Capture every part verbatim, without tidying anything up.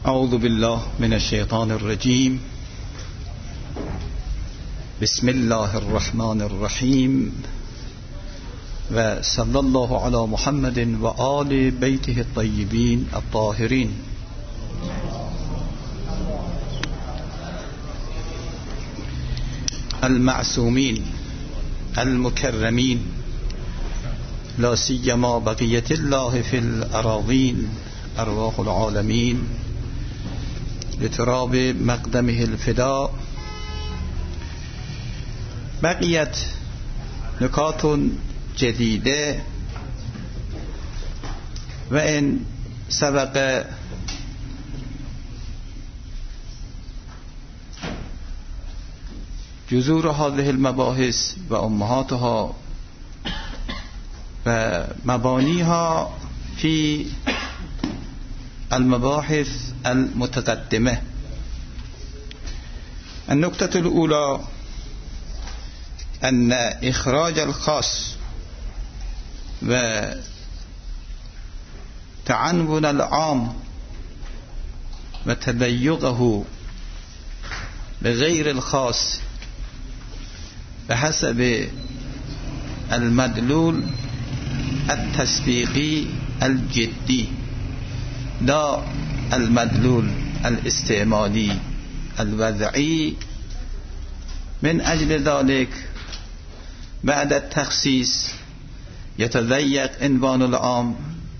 اعوذ بالله من الشیطان الرجیم. بسم الله الرحمن الرحیم و صلی الله علی محمد و آل بیته الطیبین الطاهرین. المعصومین المکرمین لا سیما بقیة الله فی الاراضین ارواح العالمین لتراب مقدمه الفداء. بقیت نکات جدیده و ان سبق جذور هذه المباحث و امهاتها و مبانیها في المباحث المتقدمة. النقطة الأولى أن إخراج الخاص وتعنون العام وتضيقه بغير الخاص بحسب المدلول التسبيقي الجدي لا المدلول الاستعمالي الوضعي. من أجل ذلك بعد التخصيص يتضيق عنوان العام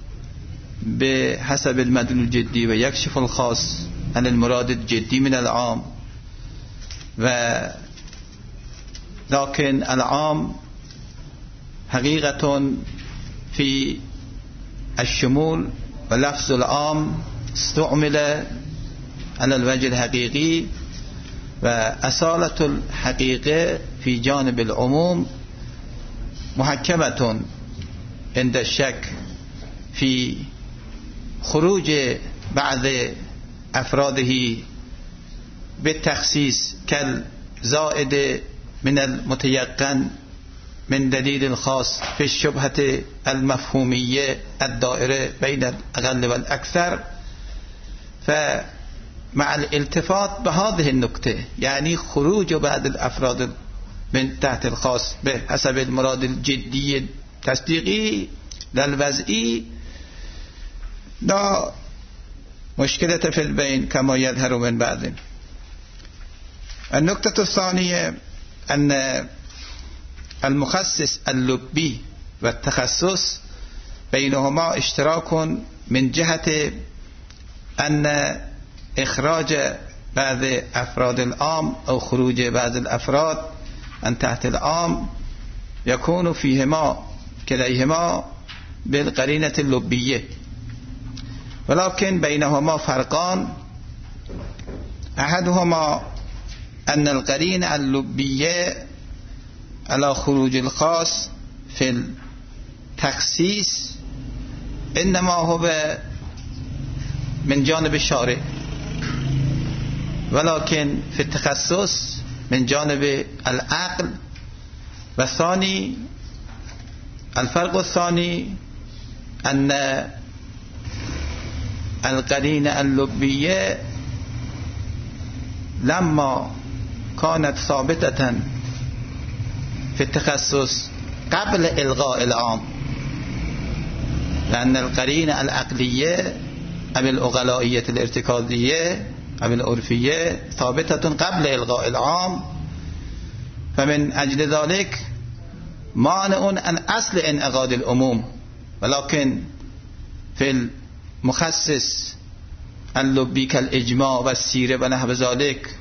بحسب المدلول الجدي ويكشف الخاص عن المراد الجدي من العام، ولكن العام حقيقة في الشمول ولفظ العام استعمل على الوجه الحقيقي، وأصالة الحقيقة في جانب العموم محكمة عند الشك في خروج بعض أفراده بالتخصيص كالزائد من المتيقن من دليل الخاص في الشبهة المفهومية الدائرة بين الأقل والأكثر. فمع الالتفات بهذه النقطة يعني خروج بعض الأفراد من تحت الخاص بحسب المراد الجدي التصديقي للوضعي لا مشكلة في البين كما يظهر من بعد. النقطة الثانية أن المخصص اللبي والتخصص بينهما اشتراك من جهة أن إخراج بعض أفراد العام أو خروج بعض الأفراد عن تحت العام يكون فيهما كليهما بالقرينة اللبية، ولكن بينهما فرقان. أحدهما أن القرينة اللبية على خروج الخاص في التخصيص إنما هو من جانب الشارع، ولكن في التخصص من جانب العقل. والثاني الفرق الثاني أن القرينة اللبية لما كانت ثابتة في التخصص قبل إلغاء العام، لأن القرينة العقلية أو الأغلائية الارتكازية أو العرفية ثابتة قبل إلغاء العام، فمن أجل ذلك مانع عن أصل انعقاد العموم. ولكن في المخصص اللبي كالإجماع والسيرة ونحو ذلك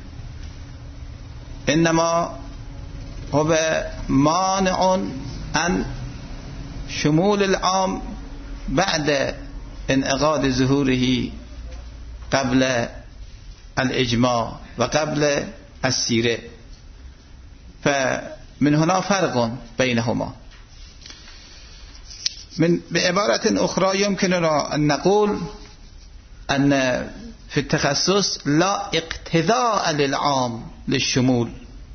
إنما هو مانع عن شمول العام بعد انعقاد ظهوره قبل الإجماع وقبل السيرة. فمن هنا فرق بينهما. من بعبارة أخرى يمكننا أن نقول أن في التخصص لا اقتضاء للعام للشمول،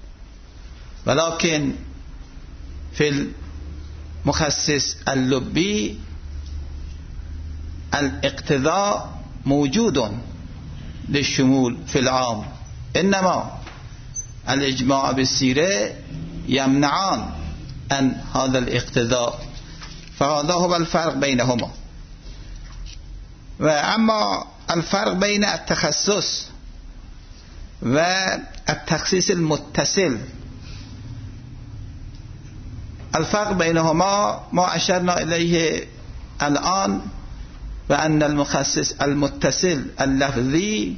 ولكن في المخصص اللبي الاقتضاء موجود للشمول في العام، إنما الإجماع بالسيرة يمنعان عن هذا الاقتضاء، فهذا هو الفرق بينهما. وأما الفرق بين التخصص والتخصيص المتصل، الفرق بينهما ما أشرنا إليه الآن، وأن المخصص المتصل اللفظي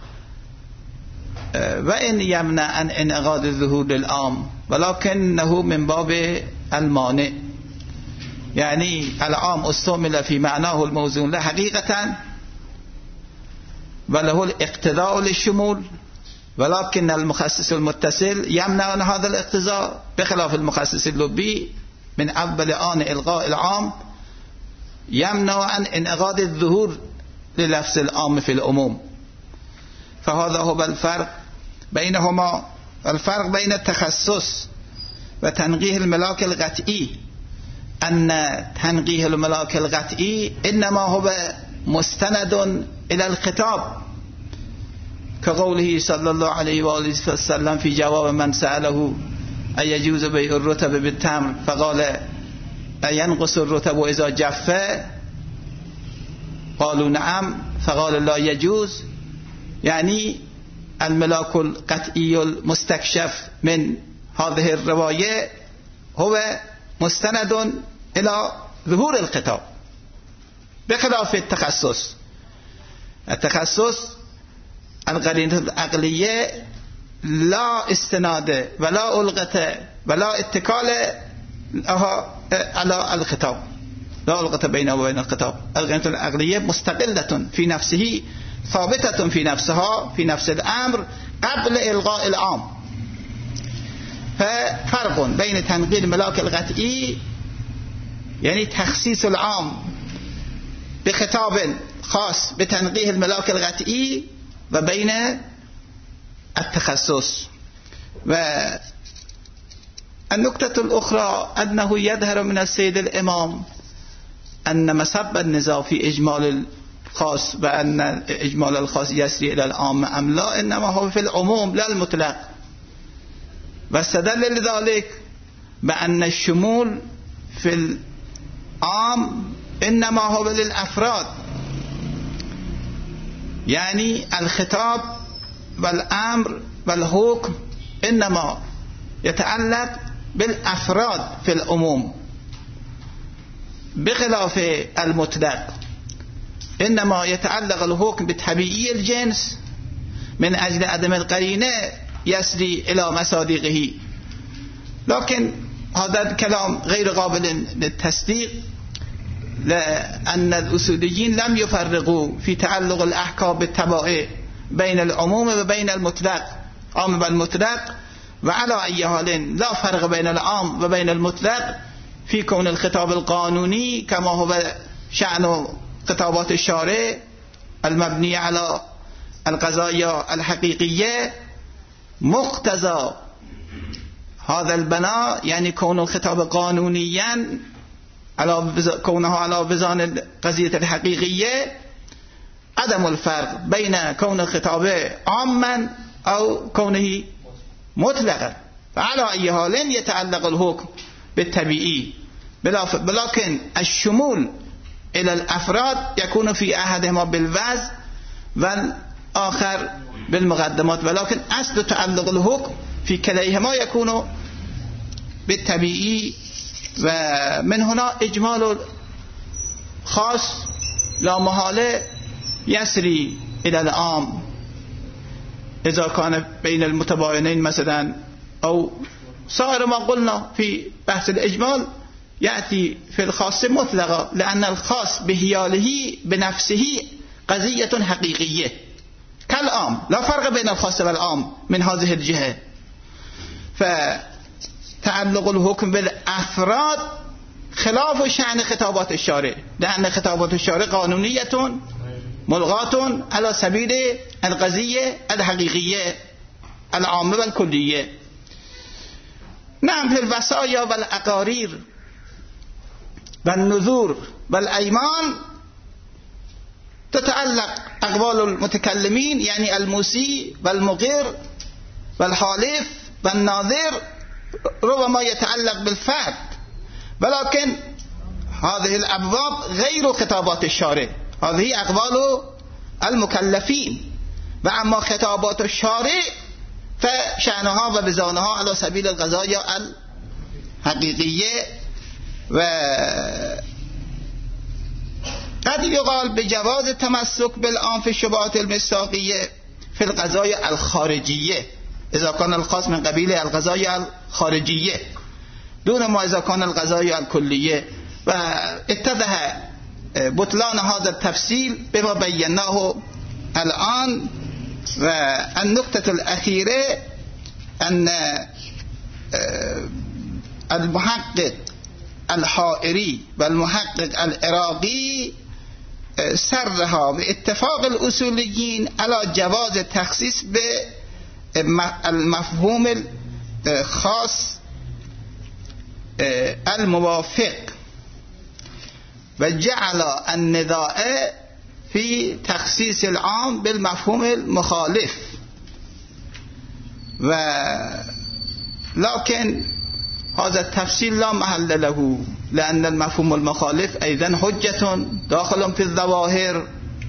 وإن يمنع عن انعقاد الظهور للعام ولكنه من باب المانع، يعني العام استعمل في معناه الموزون له حقيقة وله الاقتضاء للشمول، ولكن المخصص المتصل يمنع عن هذا الاقتضاء، بخلاف المخصص اللبي من أول آن إلغاء العام يمنع عن انعقاد الظهور للفظ العام في العموم. فهذا هو الفرق بينهما. الفرق بين التخصص وتنقيه الملاك القطعي أن تنقيه الملاك القطعي إنما هو مستند إلى الخطاب، كقوله صلى الله عليه وآله وسلم في جواب من سأله أن يجوز بيع الرطب بالتمر فقال أينقص الرطب إذا جف؟ قالوا نعم، فقال لا يجوز. يعني الملاك القطعي المستكشف من هذه الرواية هو مستند إلى ظهور الخطاب، بخلاف التخصص. التخصص القرينة العقلية لا استناد ولا ألغة ولا اتكال على الخطاب، لا ألغة بينه وبين الخطاب. القرينة العقلية مستقلة في نفسه، ثابتة في نفسها في نفس الأمر قبل إلغاء العام. ففرق بين تنقيل الملاك القطعي يعني تخصيص العام بخطاب خاص بتنقيه الملاك القطعي وبين التخصص. والنقطة الأخرى أنه يظهر من السيد الإمام أن مسبب النزاع في إجمال الخاص وأن إجمال الخاص يسري إلى العام أم لا، إنما هو في العموم لا المطلق، واستدل لذلك بأن الشمول في العام إنما هو للأفراد، يعني الخطاب والأمر والحكم إنما يتعلق بالأفراد في العموم، بخلاف المطلق إنما يتعلق الحكم بطبيعي الجنس من أجل عدم القرينة يسري إلى مصادقه. لكن هذا الكلام غير قابل للتصديق، لأن الأصوليين لم يفرقوا في تعلق الأحكام بالتبعية بين العموم وبين المطلق، عام والمطلق. وعلى أي حال لا فرق بين العام وبين المطلق في كون الخطاب القانوني كما هو شأن خطابات الشارع المبنية على القضايا الحقيقية مقتضى هذا البناء، يعني كون الخطاب قانونيا على كونه على وزن القضية الحقيقية، عدم الفرق بين كون الخطاب عاما أو كونه مطلقا. فعلى أي حال يتعلق الحكم بالتبعي، ولكن الشمول إلى الأفراد يكون في أحدهما بالوزن والآخر بالمقدمات، ولكن أصل تعلق الحكم في كليهما يكون بالتبعي. ومن هنا إجمال خاص لا محالة يسري إلى العام إذا كان بين المتباينين مثلا، أو صار ما قلنا في بحث الإجمال يأتي في الخاص مطلقا، لأن الخاص بهياله بنفسه قضية حقيقية كالعام، لا فرق بين الخاص والعام من هذه الجهة. فتعلق الحكم بالأفراد خلاف شأن خطابات الشارع، لأن خطابات الشارع قانونية ملغاة على سبيل القضية الحقيقية العامة والكلية. نعم، في الوصايا والأقارير والنذور والأيمان تتعلق اقوال المتکلمین یعنی الموسی و المقر و الحالف و الناظر ربما يتعلق بالفرد، ولكن هذه الابواب غیر خطابات الشارع، هذه اقوال المكلفين، و اما خطابات الشارع فشأنها و بزانها على سبیل القضايا الحقیقیه. و قد يقال بجواز التمسك بالعام في الشبهات المصداقية في القضايا الخارجية إذا كان الخاص من قبيل القضايا الخارجية دون ما إذا كان القضايا الكلية. واتضح بطلان هذا التفصيل بما بيناه الآن. والنقطة الأخيرة أن المحقق الحائري والمحقق العراقي سرها باتفاق الأصوليين على جواز التخصيص بالمفهوم الخاص الموافق، وجعل النداء في تخصيص العام بالمفهوم المخالف. ولكن هذا التفصيل لا محل له، لأن المفهوم المخالف أيضا حجة داخل في الظواهر،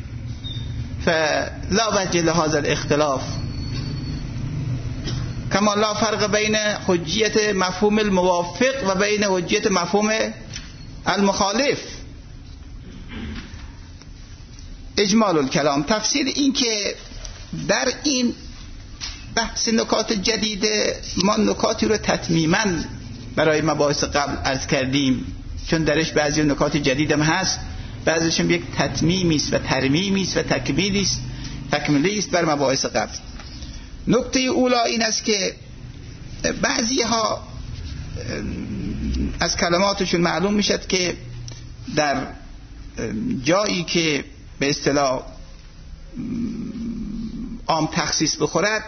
فلا وجه لهذا الاختلاف، كما لا فرق بين حجية مفهوم الموافق و بين حجية مفهوم المخالف. اجمال الکلام، تفسیر این که در این بحث نکات جدیده ما نکاتی رو تتمیما برای مباحث قبل عرض کردیم، چون درش بعضی نکات جدید هم هست، بعضیش هم یک تتمیمی است و ترمیمی است و تکمیلی است تکمیلی است بر مباحث قبل. نکته اولا این است که بعضی ها از کلماتشون معلوم میشد که در جایی که به اصطلاح عام تخصیص بخورد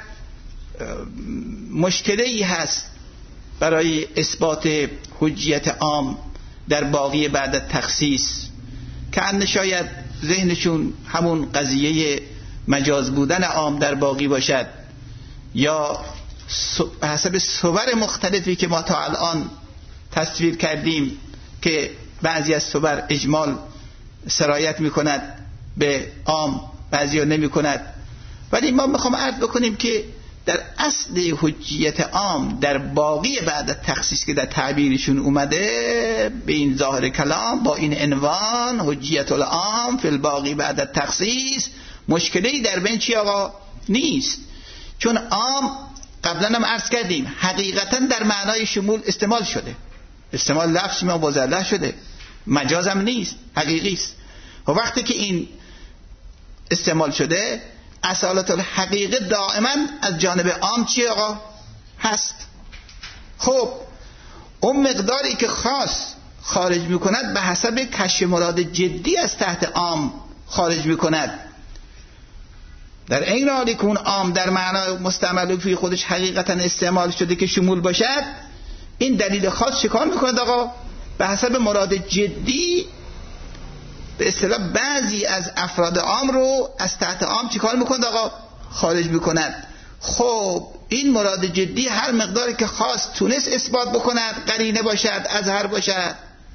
مشکلی هست برای اثبات حجیت عام در باقی بعد از تخصیص، که ان شاید ذهنشون همون قضیه مجاز بودن عام در باقی باشد، یا حسب صور مختلفی که ما تا الان تصویر کردیم که بعضی از صور اجمال سرایت میکند به عام، بعضی ها نمی کند. ولی ما میخوام عرض بکنیم که در اصل حجیت عام در باقی بعد از تخصیص که در تعبیرشون اومده به این ظاهر کلام با این عنوان حجیت العام فی الباقی بعد از تخصیص، مشکلی در بین چی آقا نیست، چون عام قبلا هم عرض کردیم حقیقتا در معنای شمول استعمال شده، استعمال لفظ ما مزلح شده، مجازم نیست، حقیقی است. و وقتی که این استعمال شده اصالت الحقیقه دائما از جانب عام چی آقا هست. خب اون مقداری که خاص خارج میکند به حسب کشف مراد جدی از تحت عام خارج میکند، در این حالی که اون عام در معنای مستعمل فی خودش حقیقتا استعمال شده که شمول باشد، این دلیل خاص چیکار میکند آقا؟ به حسب مراد جدی به اصطلاح بعضی از افراد عام رو از تحت عام چیکار میکند آقا؟ خارج میکند. خب این مراد جدی هر مقداری که خاص تونست اثبات بکند، قرینه باشد، اظهر باشد،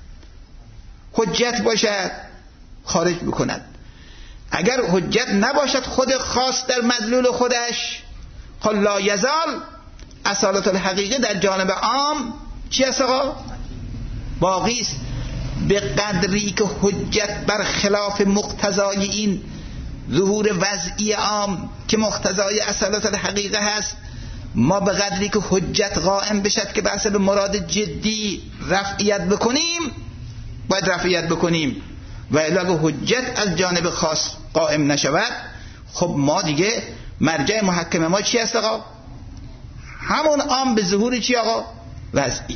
حجت باشد، خارج میکند. اگر حجت نباشد خود خاص در مدلول خودش، قل لا یزال اصالت الحقیقه در جانب عام چی است آقا؟ باقی است. به قدری که حجت بر خلاف مقتضای این ظهور وضعی عام که مقتضای اصالت الحقیقه هست، ما به قدری که حجت قائم بشد که به حسب مراد جدی رفعیت بکنیم باید رفعیت بکنیم، و الا حجت از جانب خاص قائم نشود، خب ما دیگه مرجع محکم ما چی است آقا؟ همون عام به ظهور چی آقا؟ وضعی.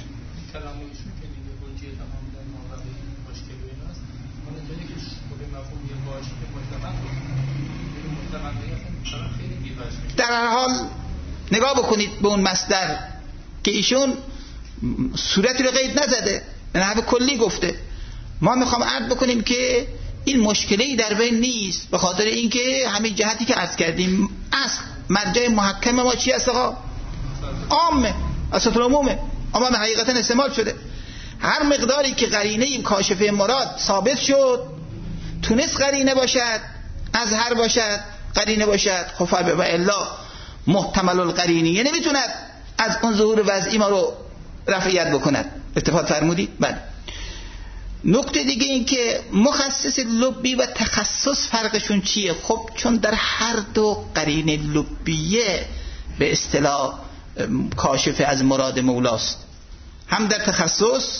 در هر حال نگاه بکنید به اون مصدر که ایشون صورتی رو قید نزده، به نحو کلی گفته. ما میخوام عرض بکنیم که این مشکلی در بین نیست، به خاطر اینکه همین جهتی که عرض کردیم اصل مرجع محکم ما چی است آقا؟ عامه، اصل عمومه، اما به حقیقتا استعمال شده. هر مقداری که قرینه کاشفه مراد ثابت شد، تونست قرینه باشد، از هر باشد قرینه باشد، خب و الا محتمل القرینیه نمیتوند از اون ظهور وضعی ما رو رفعیت بکند. اتفاق فرمودید؟ بله. نکته دیگه این که مخصص لبی و تخصص فرقشون چیه؟ خب چون در هر دو قرینه لبیه به اصطلاح کاشفه از مراد مولاست، هم در تخصص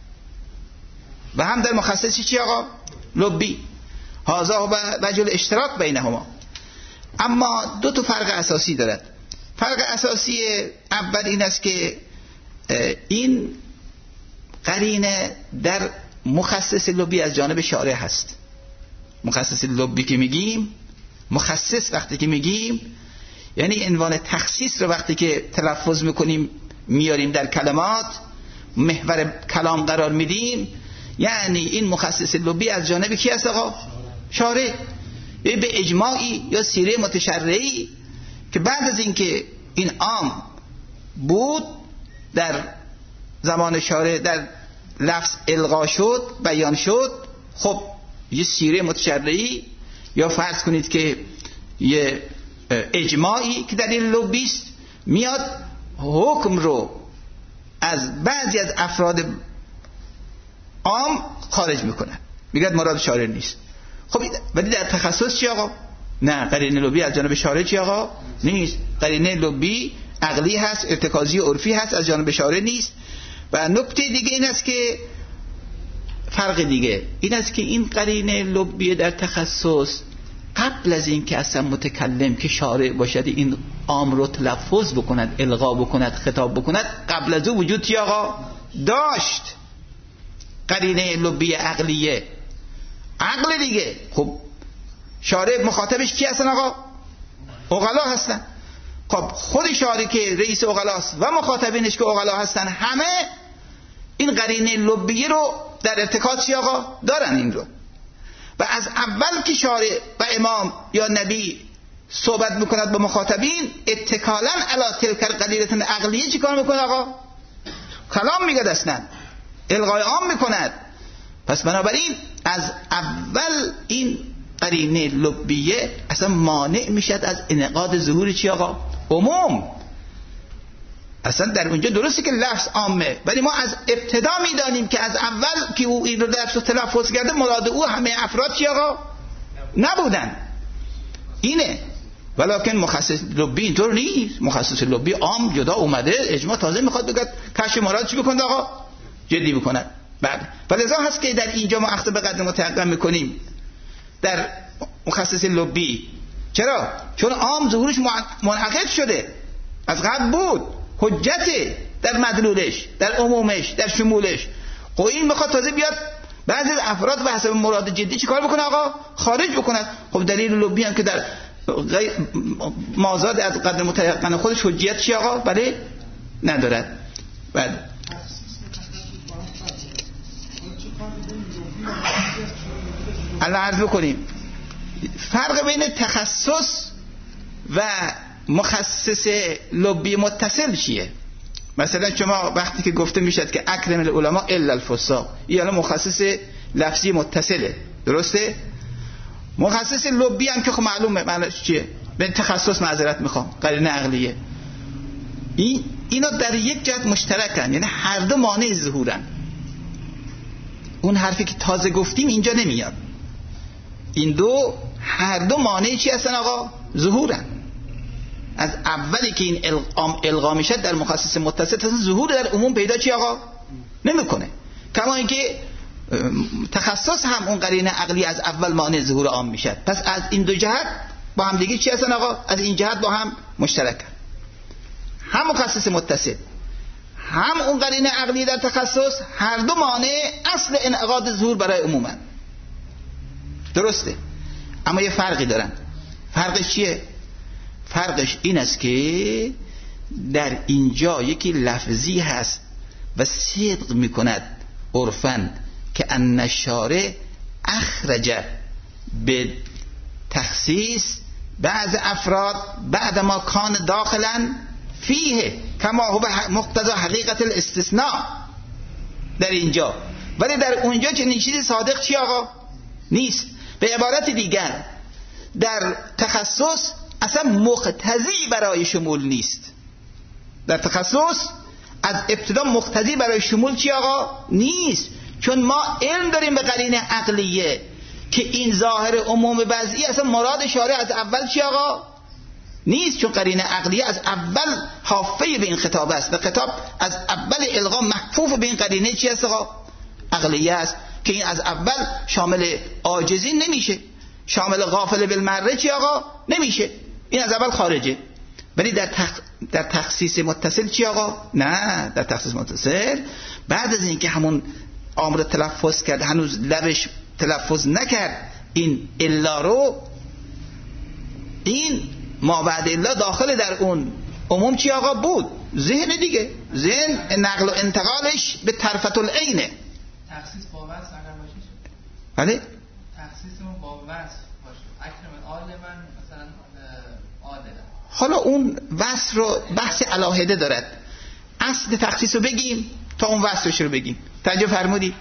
و هم در مخصصی چی آقا؟ لبی. هذا و وجه الاشتراک بینهما. اما دو تا فرق اساسی دارد. فرق اساسی اول این است که این قرینه در مخصص لبی از جانب شارع هست. مخصص لبی که میگیم، مخصص وقتی که میگیم یعنی عنوان تخصیص رو وقتی که تلفظ میکنیم میاریم در کلمات، محور کلام قرار میدیم، یعنی این مخصص لبی از جانب کی است آقا؟ شارع. یا به اجماعی یا سیره متشرعی که بعد از اینکه این عام بود در زمان شارع در لفظ الغا شد، بیان شد، خب یه سیره متشرعی یا فرض کنید که یه اجماعی که در این لبی است میاد حکم رو از بعضی از افراد عام خارج میکنه، میگه مراد شارع نیست. خب ولی در تخصص چی آقا؟ نه، قرینه لبی از جانب شارع چی آقا؟ نیست. قرینه لبی عقلی هست، ارتکازی و عرفی هست، از جانب شارع نیست. و نکته دیگه این است که فرق دیگه این است که این قرینه لبی در تخصص قبل از این که اصلا متکلم که شارع باشد این عام رو تلفظ بکند، الغا بکند، خطاب بکند، قبل از او وجود چی آقا؟ داشت. قرینه لبی عقلیه، عقل دیگه. خب شارع مخاطبش کی هستن آقا؟ عقلا هستن. خب خود شارع که رئیس عقلاست و مخاطبینش که عقلا هستن، همه این قرینه لبی رو در ارتکاز چی آقا؟ دارن این رو. و از اول که شارع و امام یا نبی صحبت میکند با مخاطبین، اتکالا علی تلک القلیلة عقلیه چی کار میکنه آقا؟ کلام میگه اصلا، الغای عام میکند. پس بنابراین از اول این قرینه لبیه اصلا مانع میشد از انعقاد ظهور چی آقا؟ عموم. اصلا در اونجا درسته که لفظ عامه، ولی ما از ابتدا میدانیم که از اول که او این رو درس رو تلفظ کرده مراد او همه افراد چی آقا؟ نبودن. اینه. ولکن مخصص لبی اینطور نیست. مخصص لبی عام جدا اومده، اجماع تازه میخواد بگه کشف مراد چی بکنه آقا؟ جدی بکنه. بعد ولذا هست که در اینجا ما اخذ به قدر متحقق میکنیم در مخصص لبی. چرا؟ چون عام ظهورش منعقد شده، از قبل بود، حجته در مدلولش، در عمومش، در شمولش. خب این میخواد تازه بیاد بعضی از افراد به حسب مراد جدی چی کار بکنه آقا؟ خارج بکنه. خب دلیل لبی هم که در مازاد از قدر متحقق خودش حجیت چی آقا؟ بله ندارد. بعد الان عرض بکنیم فرق بین تخصص و مخصص لبی متصل چیه. مثلا شما وقتی که گفته میشد که اکرم العلماء الا الفصاح، این الان مخصص لفظی متصله، درسته؟ مخصص لبی هم که خب معلومه معنیش چیه، به تخصص معذرت میخوام، قرینه عقلیه. این اینا در یک جهت مشترکن، یعنی هر دو مانع ظهورن. اون حرفی که تازه گفتیم اینجا نمیاد. این دو هر دو مانع چی هستن آقا؟ ظهورن. از اولی که این القام القا میشه در مخصص متصل اصلا ظهور در عموم پیدا چی آقا؟ نمیکنه. کما اینکه تخصص هم اون قرینه عقلی از اول مانع ظهور عام میشه. پس از این دو جهت با هم دیگه چی هستن آقا؟ از این جهت با هم مشترکن. هم مخصص متصل هم اون قرینه عقلی در تخصص، هر دو مانع اصل انعقاد ظهور برای عمومن. درسته؟ اما یه فرقی دارن. فرقش چیه؟ فرقش این است که در اینجا یکی لفظی هست و صدق میکند عرفاً که ان الشارع اخرج به تخصیص بعض افراد بعد ما کان داخلا فیه کما هو مقتضی حقیقت الاستثناء در اینجا، ولی در اونجا چنین چیزی صادق چی آقا نیست. به عبارت دیگر در تخصص اصلا مقتضی برای شمول نیست. در تخصص از ابتدا مقتضی برای شمول چی آقا نیست، چون ما علم داریم به قرینه عقلیه که این ظاهر عموم وضعی اصلا مراد شارع از اول چی آقا نیست، چون قرینه عقلیه از اول حافظ به این خطاب است و خطاب از اول الغا محفوف به این قرینه چی است آقا عقلیه است که این از اول شامل عاجزی نمیشه، شامل غافل بالمره چی آقا نمیشه، این از اول خارجه. ولی در تخ... در تخصیص متصل چی آقا نه، در تخصیص متصل بعد از اینکه همون امر تلفظ کرد هنوز لبش تلفظ نکرد این الا رو، این ما بعد الا داخل در اون عموم چی آقا بود، ذهن دیگه، ذهن نقل و انتقالش به طرفت العینه. تخصیص با وصف اگر باشه بله تخصیص ما با وصف باشه اکرم آل من مثلا عادل، حالا اون وصف رو بحث علاهده دارد، اصل تخصیص رو بگیم تا اون وصفش رو بگیم. توجه فرمودی؟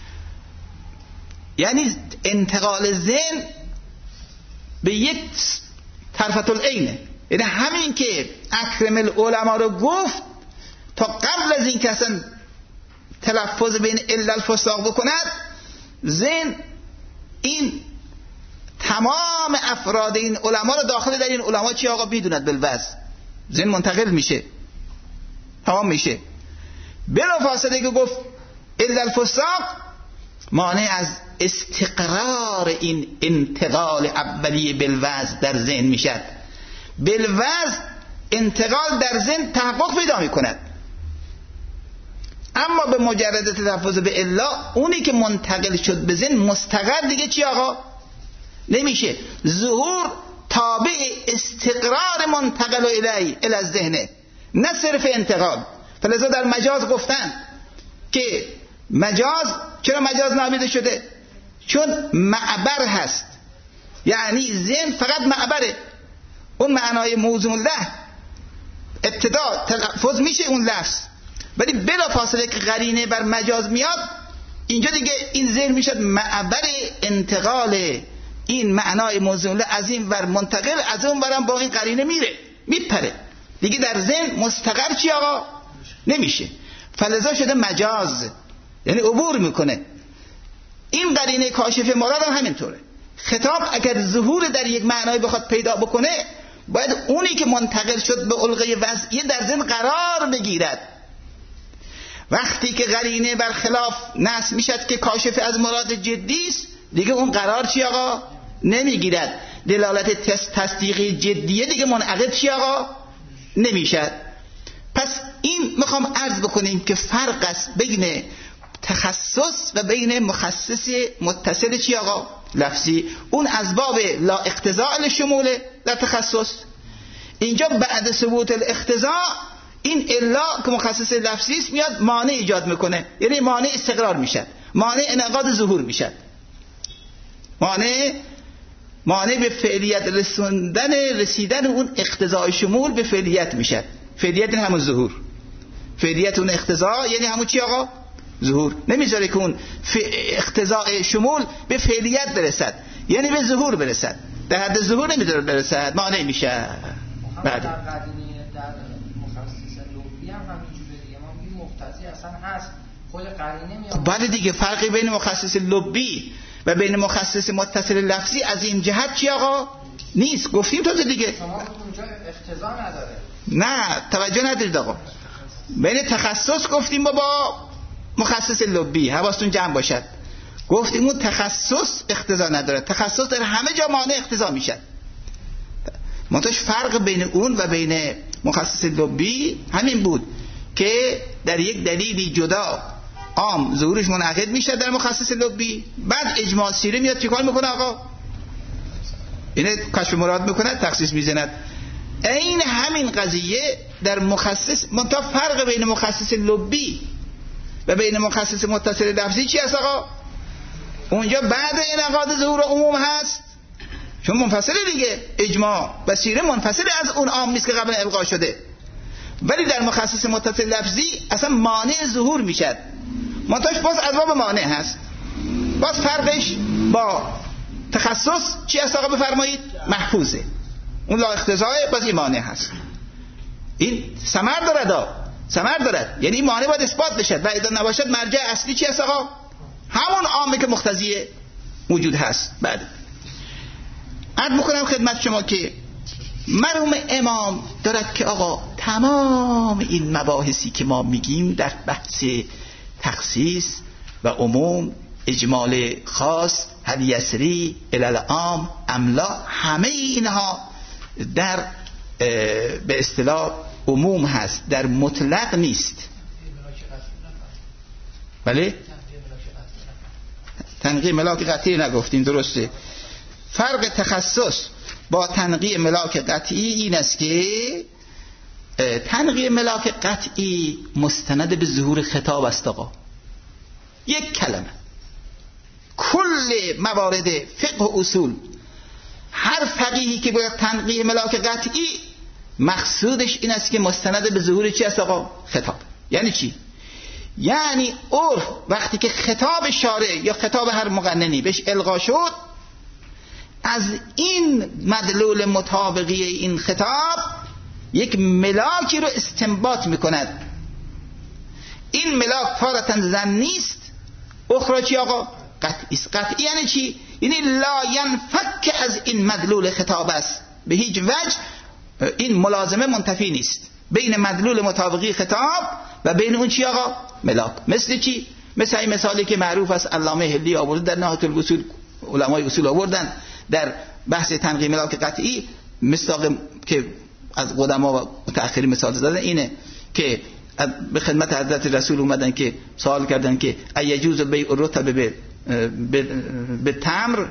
یعنی انتقال ذهن به یک طرفت العینه، یعنی همین که اکرم العلماء رو گفت تا قبل از این که اصلا تلفظ بین الا الفساق بکند، ذهن این تمام افراد این علما رو داخل در این علما چی آقا بیدوند بالوضع، ذهن منتقل میشه، تمام میشه. بلا فاصله که گفت الا الفساق مانع از استقرار این انتقال اولیه بالوضع در ذهن میشد. بالوضع انتقال در ذهن تحقق پیدا میکند، اما به مجرد تلفظ به الا اونی که منتقل شد به ذهن مستقر دیگه چی آقا نمیشه. ظهور تابع استقرار منتقل الیه الی الذهن، نه صرف انتقال. فلذا در مجاز گفتن که مجاز چرا مجاز نامیده شده؟ چون معبر هست، یعنی ذهن فقط معبره، اون معنای موضوع له ابتدا تلفظ میشه اون لفظ، ولی بلا فاصله که قرینه بر مجاز میاد اینجا دیگه این ذهن میشد معبر انتقال این معنای موضوع له از این ور منتقل، از اون برم با این قرینه میره میپره دیگه در ذهن مستقر چی آقا نمیشه. فلذا شده مجاز، یعنی عبور میکنه. این قرینه کاشف مراد هم همینطوره. خطاب اگر ظهور در یک معنای بخواد پیدا بکنه باید اونی که منتقل شد به علقه وضعیه در ذهن قرار بگیرد. وقتی که قرینه برخلاف نص میشد که کاشف از مراد جدی است، دیگه اون قرار چی آقا نمیگیرد، دلالت تصدیقی جدیه دیگه منعقد چی آقا نمیشد. پس این میخوام عرض بکنیم که فرق است بین تخصص و بین مخصص متصل چی آقا لفظی. اون از باب لا اقتضاء لشمول در تخصص، اینجا بعد ثبوت الاقتضاء این الا که مخصص لفظی است میاد مانع ایجاد میکنه، یعنی مانع استقرار میشد، مانع انعقاد ظهور میشد، مانع مانع به فعلیت رسوندن رسیدن اون اقتضاء شمول به فعلیت میشد. فعلیت این همون ظهور، فعلیت اون اقتضاء یعنی همون چی آقا ظهور. نمیذاره که اون اقتضاء شمول به فعلیت برسد، یعنی به ظهور برسد، در حد ظهور نمیذاره برسد، مانع میشه. بعد در قدیمی در مخصص لغوی هم همینجوریه دیگه، ما میگیم مقتضی اصلا هست، خود قرینه میاد. بعد دیگه فرقی بین مخصص لغوی و بین مخصص متصل لفظی از این جهت چی آقا نیست. گفتیم تازه دیگه شما اونجا اقتضا نداره. نه توجه ندارید آقا، بین تخصص گفتیم با با مخصص لغوی، حواستون جمع باشد. گفتیم اون تخصص اقتضا نداره، تخصص در همه جا مانع اقتضا میشد. منتهش فرق بین اون و بین مخصص لغوی همین بود که در یک دلیلی جدا عام ظهورش منعقد میشه در مخصص لغوی، بعد اجماع سیره میاد چیکار میکنه آقا اینه کشف مراد میکنه، تخصیص میزند. این همین قضیه در مخصص، منتها فرق بین مخصص لغوی و بین مخصص متصل لفظی چی است آقا؟ اونجا بعد انعقاد ظهور عموم هست، چون منفصله دیگه، اجماع و سیره منفصل از اون عام نیست که قبل القا شده. ولی در مخصص متصل لفظی اصلا مانع ظهور میشد، منتاش باز اسباب مانع هست. باز فرقش با تخصص چی هست آقا بفرمایید؟ محفوظه. اون لا اختزاء باز این مانع هست. این ثمر دارد، ثمر دارد، یعنی این مانع باید اثبات بشد و اذا نباشد مرجع اصلی چی هست آقا؟ همون عامه که مقتضی موجود هست. بعد عرض میکنم خدمت شما که مرحوم امام دارد که آقا تمام این مباحثی که ما میگیم در بحث تخصیص و عموم، اجمال خاص، حد یسری، علل عام، املا، همه اینها در به اصطلاح عموم هست، در مطلق نیست. بله؟ تنقیه ملاک قطعی نگفتیم، درسته. فرق تخصص با تنقیه ملاک قطعی این است که تنقیه ملاک قطعی مستند به ظهور خطاب است آقا. یک کلمه، کل موارد فقه و اصول، هر فقیهی که باید تنقیه ملاک قطعی مقصودش این است که مستند به ظهور چی است آقا؟ خطاب. یعنی چی؟ یعنی عرف وقتی که خطاب شارع یا خطاب هر مقننی بهش القا شد، از این مدلول مطابقی این خطاب یک ملاکی رو استنباط میکند. این ملاک تارتاً ظنی است، اخرى چی آقا؟ قطعی است. قطعی یعنی چی؟ یعنی لا ینفک از این مدلول خطاب است، به هیچ وجه این ملازمه منتفی نیست بین مدلول مطابقی خطاب و بین اون چی آقا؟ ملاک. مثل چی؟ مثل این مثالی که معروف است علامه هلی آورد در نهایت الاصول، علمای اصول آوردن در بحث تنقیه ملاک قطعی، مصداق که از قدما و متأخرین مثال زدن اینه که به خدمت حضرت رسول اومدن که سوال کردن که ایجوز بیع الرطب به تمر،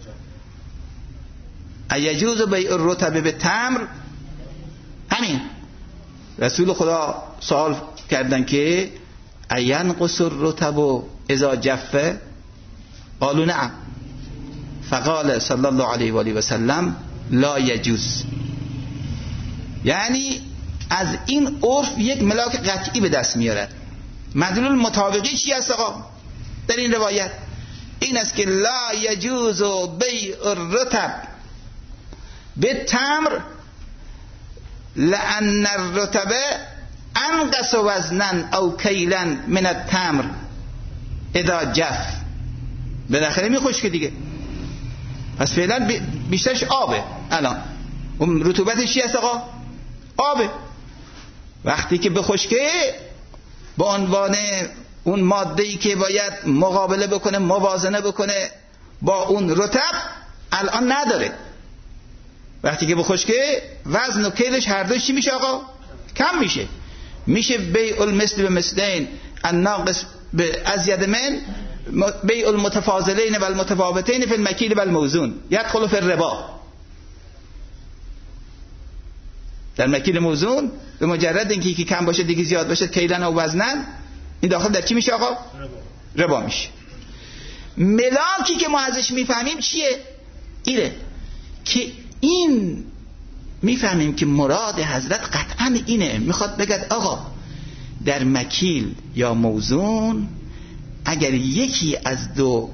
ایجوز بیع الرطب به تمر، همین رسول خدا سوال کردن که اینقص الرطب اذا جفه، قالوا نعم، فقال صلی الله علیه و آله و سلم لا یجوز. یعنی از این عرف یک ملاک قطعی به دست میارد. مدلول مطابقی چی است آقا در این روایت؟ این است که لا یجوز بیع الرطب بالتمر لأن الرطب انقص وزنا او کیلا من التمر اذا جف. بالاخره میخوش که دیگه، پس فعلا بیشترش آبه. الان اون رطوبتش چی است آقا؟ آبه. وقتی که بخشکه به عنوان اون ماده‌ای که باید مقابله بکنه، موازنه بکنه با اون رطب، الان نداره. وقتی که بخشکه وزن و کیلش هر دوش چی میشه آقا؟ کم میشه. میشه بیع المثل به مثلین الناقص به ازید من، بیع المتفاضلین و المتفاوتین فی المکیل و الموزون یدخل فی الربا. در مکیل موزون به مجرد اینکه یکی کم باشه دیگه زیاد باشه، کیلن و وزنن، این داخل در چی میشه آقا؟ ربا. ربا میشه. ملاکی که ما ازش میفهمیم چیه؟ اینه که این میفهمیم که مراد حضرت قطعا اینه، میخواد بگد آقا در مکیل یا موزون اگر یکی از دو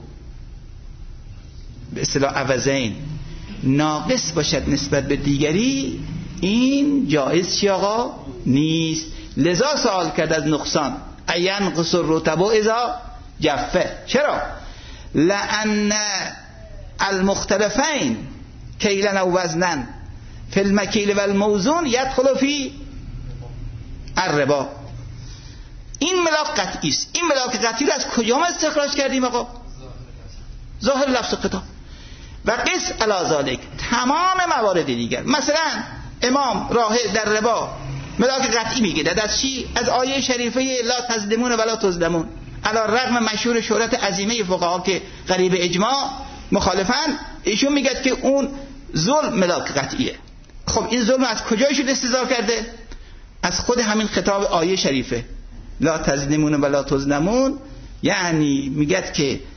به اصطلاح عوضین ناقص باشد نسبت به دیگری، این جایز چی آقا؟ نیست. لذا سوال کرد از نقصان، اینقص الرطب اذا جفه. چرا؟ لأن المختلفین کیلا و وزنا فی المکیل و الموزون یدخل فی الربا. این ملاک قطعی است. این ملاک قطعی رو از کجا ما استخراج کردیم آقا؟ ظاهر لفظ خطاب. و قس علی ذلک تمام موارد دیگر. مثلا امام راه در ربا ملاک قطعی میگیره از چی؟ از آیه شریفه لا تظلمون ولا تظلمون. علی الرغم مشهور شهرت عظیمه فقها که قریب اجماع مخالفن، ایشون میگه که اون ظلم ملاک قطعیه. خب این ظلم از کجایشون استظهار کرده؟ از خود همین خطاب آیه شریفه لا تظلمون ولا تظلمون. یعنی میگه که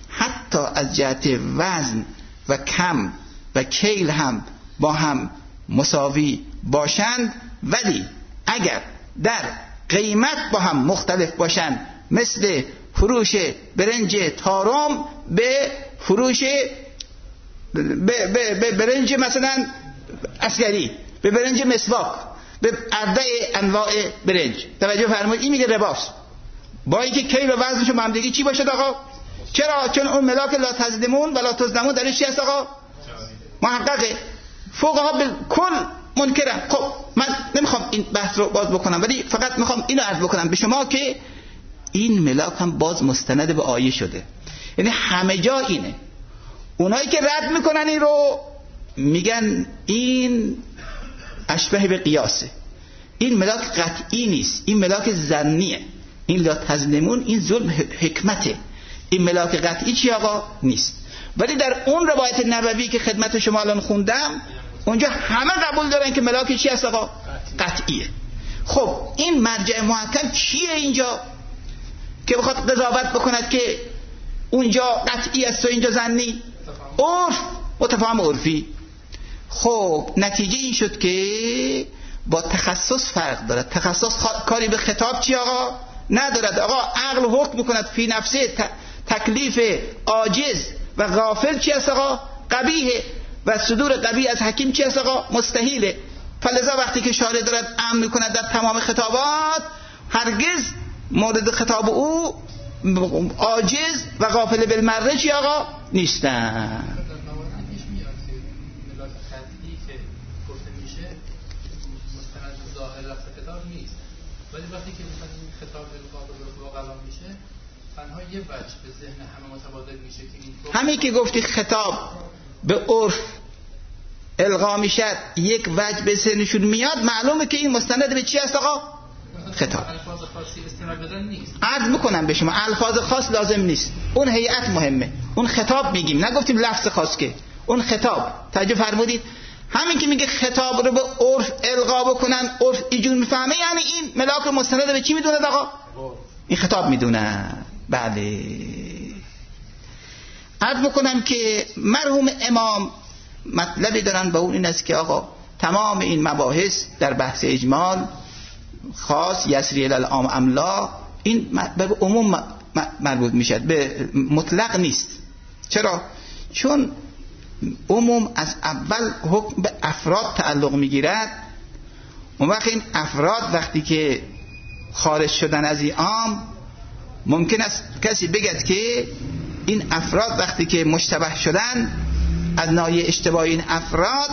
حتی از جهت وزن و کم و کیل هم با هم مساوی باشند، ولی اگر در قیمت با هم مختلف باشند، مثل فروش برنج تارم به فروش به, به, به برنج مثلا عسکری، به برنج مسواک، به ارده انواع برنج، توجه فرمایید، این میگه رباست. با اینکه کیل و وزنشو با هم دیگه چی باشه آقا؟ چرا؟ چون اون ملاک لا تظلمون و لا تظلمون درش چی هست آقا؟ محققه. فقها بالکل منکرن. خب من نمیخوام این بحث رو باز بکنم، ولی فقط میخوام اینو عرض بکنم به شما که این ملاک هم باز مستند به آیه شده، یعنی همه جا اینه. اونایی که رد میکنن این رو میگن این اشبه به قیاسه، این ملاک قطعی نیست، این ملاک ظنیه، این لا تظلمون این ظلم حکمته، این ملاک قطعی چی آقا؟ نیست. ولی در اون روایت نبوی که خدمت شما الان خوندم، اونجا همه قبول دارن که ملاک چی هست آقا؟ قطعیه. خب این مرجع محکم چیه اینجا که بخواد قضاوت بکند که اونجا قطعی است و اینجا ظنی؟ عرف، متفاهم عرفی. خب نتیجه این شد که با تخصص فرق دارد. تخصص کاری به خطاب چی آقا؟ ندارد. آقا عقل حکم میکند فی نفسه، تکلیف عاجز و غافل چی است آقا؟ قبیحه، و صدور قبیح از حکیم چی است آقا؟ مستحیله. فلذا وقتی که شارع دارد امر میکند در تمام خطابات، هرگز مورد خطاب او عاجز و غافل بالمره چی آقا؟ نیستن. ولی وقتی که مثلا این خطاب القا به قلم میشه، تنها یه وجه به ذهن همه متبادر میشه که این همین که گفتی خطاب به عرف القا میشد، یک وجه به ذهنشون میاد، معلومه که این مستند به چی است آقا؟ خطاب. الفاظ خاصی استعمال بدن نیست. عرض بکنم به شما الفاظ خاص لازم نیست، اون هیئت مهمه، اون خطاب میگیم، نگفتیم لفظ خاص که، اون خطاب. توجه فرمودید؟ همین که میگه خطاب رو به عرف القا بکنن، عرف ایجون میفهمه، یعنی این ملاک مستند به چی میدونه آقا؟ این خطاب میدونه. بله. عرض بکنم که مرحوم امام مطلبی دارن به اون، این است که آقا تمام این مباحث در بحث اجمال خاص یسری الالعام املا، این به عموم مربوط میشد، به مطلق نیست. چرا؟ چون عموم از اول حکم به افراد تعلق میگیرد. اون وقت این افراد وقتی که خارج شدن از این عام، ممکن است کسی بگد که این افراد وقتی که مشتبه شدن از ناحیه اشتباهی این افراد،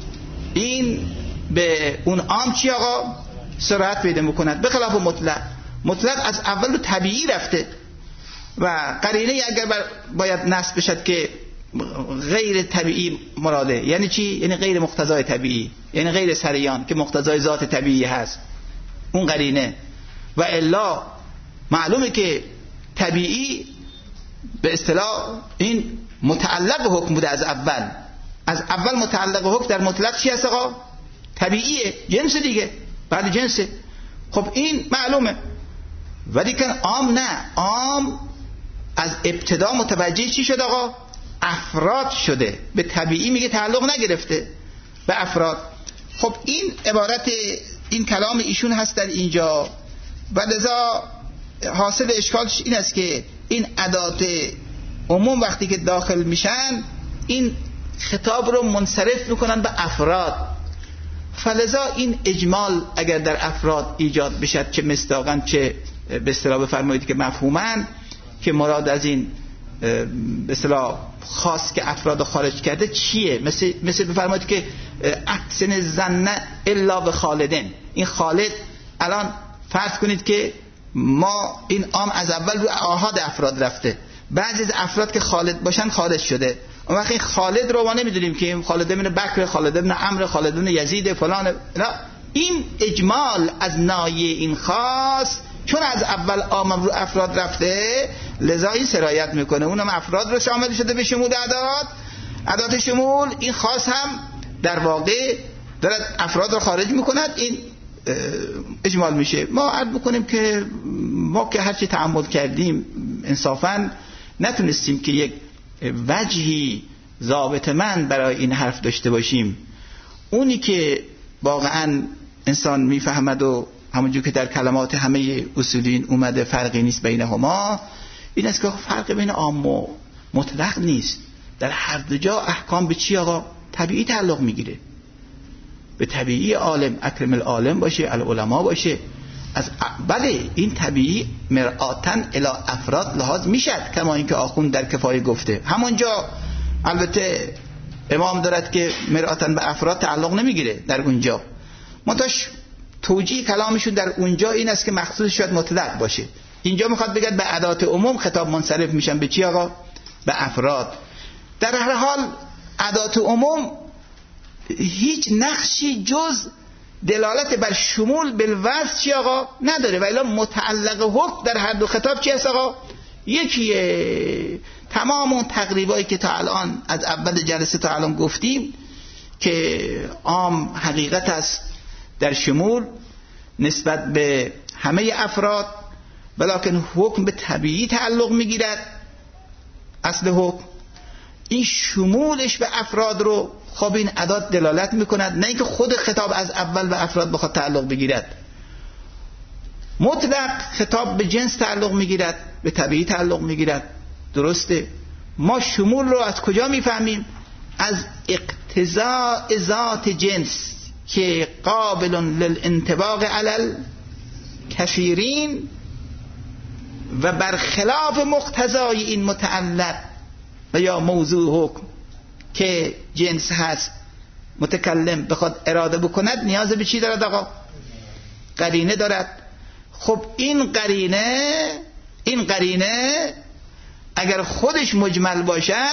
این به اون عام چی آقا؟ سرعت پیدا میکند. به خلاف مطلق، مطلق از اول طبیعی رفته و قرینه اگر باید نصب بشد که غیر طبیعی مراده، یعنی چی؟ یعنی غیر مقتضای طبیعی، یعنی غیر سریان که مقتضای ذات طبیعی هست، اون قرینه. و الا معلومه که طبیعی به اصطلاح این متعلق حکم بوده از اول، از اول متعلق حکم در مطلق چی هست آقا؟ طبیعیه، جنس دیگه، بعد جنسه. خب این معلومه. ولی که عام نه، عام از ابتدا متوجه چی شد آقا؟ افراد شده، به طبیعی میگه تعلق نگرفته به افراد. خب این عبارت، این کلام ایشون هست در اینجا، و لذا حاصل اشکالش این است که این ادات عموم وقتی که داخل میشن، این خطاب رو منصرف میکنن به افراد. فلذا این اجمال اگر در افراد ایجاد بشد، چه مصداقاً چه به اصطلاح بفرمایید که مفهوماً، که مراد از این به اصطلاح خاص که افراد خارج کرده چیه؟ مثل مثل بفرمایید که احسن ظن الا به خالدین. این خالد الان فرض کنید که ما این عام از اول رو آحاد افراد رفته، بعضی از افراد که خالد باشن خارج شده. اون وقت این خالد رو ما نمیدونیم که خالد ابن بکر، خالد ابن عمرو، خالد ابن یزید فلان. نه، این اجمال از ناحیه این خاص چون از اول عام رو افراد رفته، لذا این سرایت میکنه، اونم افراد رو شامل شده به شمول ادات ادات شمول. این خاص هم در واقع دارد افراد رو خارج میکند، این اجمال میشه. ما عرض بکنیم که ما که هرچی تأمل کردیم انصافاً نتونستیم که یک وجهی ضابطه‌مند برای این حرف داشته باشیم. اونی که واقعا انسان میفهمد و همونجور که در کلمات همه اصولین اومده فرقی نیست بینهما، این است که فرق بین عام و مطلق نیست. در هر دو جا احکام به چی آقا؟ طبیعی تعلق میگیره، به طبیعی عالم، اکرم العالم باشه، العلماء باشه. از بله این طبیعی مرآتن الی افراد لحاظ میشد، کما اینکه آخوند در کفایه گفته. همونجا البته امام دارد که مرآتن به افراد تعلق نمیگیره در اونجا، منتش توجیه کلامشون در اونجا این است که مخصوص شاید مطلق باشه. اینجا میخواد بگه به ادات عموم خطاب منصرف میشن به چی آقا؟ به افراد. در هر حال ادات عموم هیچ نقشی جز دلالت بر شمول بالوضع چی آقا نداره، و الا متعلق حکم در هر دو خطاب چی است آقا؟ یکیه. تمام اون تقریبایی که تا الان از اول جلسه تا الان گفتیم که عام حقیقت است در شمول نسبت به همه افراد، ولیکن حکم به طبیعی تعلق میگیرد. اصل حکم این شمولش به افراد رو خب این ادات دلالت میکند، نه اینکه خود خطاب از اول به افراد بخواد تعلق بگیرد. مطلق خطاب به جنس تعلق میگیرد، به طبیعی تعلق میگیرد. درسته؟ ما شمول رو از کجا میفهمیم؟ از اقتضاء ذات جنس که قابل للانطباق علی الکثیرین و برخلاف مقتضای این متعلق و یا موضوع حکم که جنس هست متکلم بخواد اراده بکند نیاز به چی دارد آقا؟ قرینه دارد. خب این قرینه این قرینه اگر خودش مجمل باشد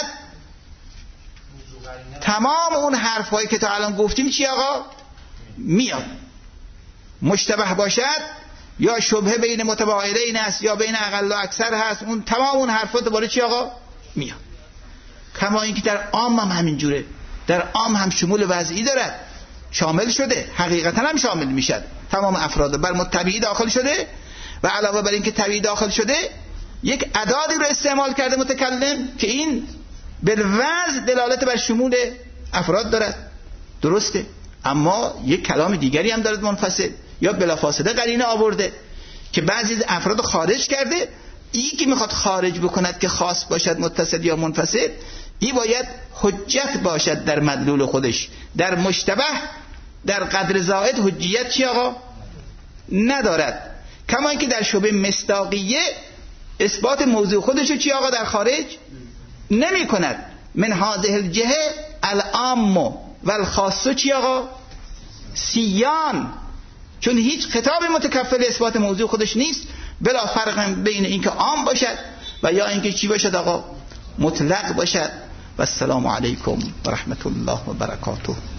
تمام اون حرف هایی که تا الان گفتیم چی آقا؟ میاد. مشتبه باشد یا شبهه بین متباینین است یا بین اقل و اکثر هست، اون تمام اون حرفات دوباره چی آقا؟ میاد. کما اینکه در عام هم همین جوره، در عام هم شمول وضعی دارد، شامل شده، حقیقتا هم شامل میشد، تمام افراد بر متبعی داخل شده و علاوه بر اینکه طبیعی داخل شده یک اعدادی رو استعمال کرده متکلم که این بالوضع دلالت بر شمول افراد دارد. درسته؟ اما یک کلام دیگری هم دارد منفصل، یا بلافاصله قرینه آورده که بعضی از افراد خارج کرده. این که میخواد خارج بکند که خاص باشد متصل یا منفصل، این باید حجت باشد در مدلول خودش. در مشتبه در قدر زائد حجیت چی آقا؟ ندارد. کما اینکه در شبه مصداقیه اثبات موضوع خودشو چی آقا در خارج نمی کند. من هذه الجهه العام و الخاص چی آقا؟ سیان، چون هیچ خطاب متکفل اثبات موضوع خودش نیست، بلا فرق بین اینکه عام باشد و یا اینکه چی باشد آقا؟ مطلق باشد. و السلام علیکم و رحمت الله و برکاته.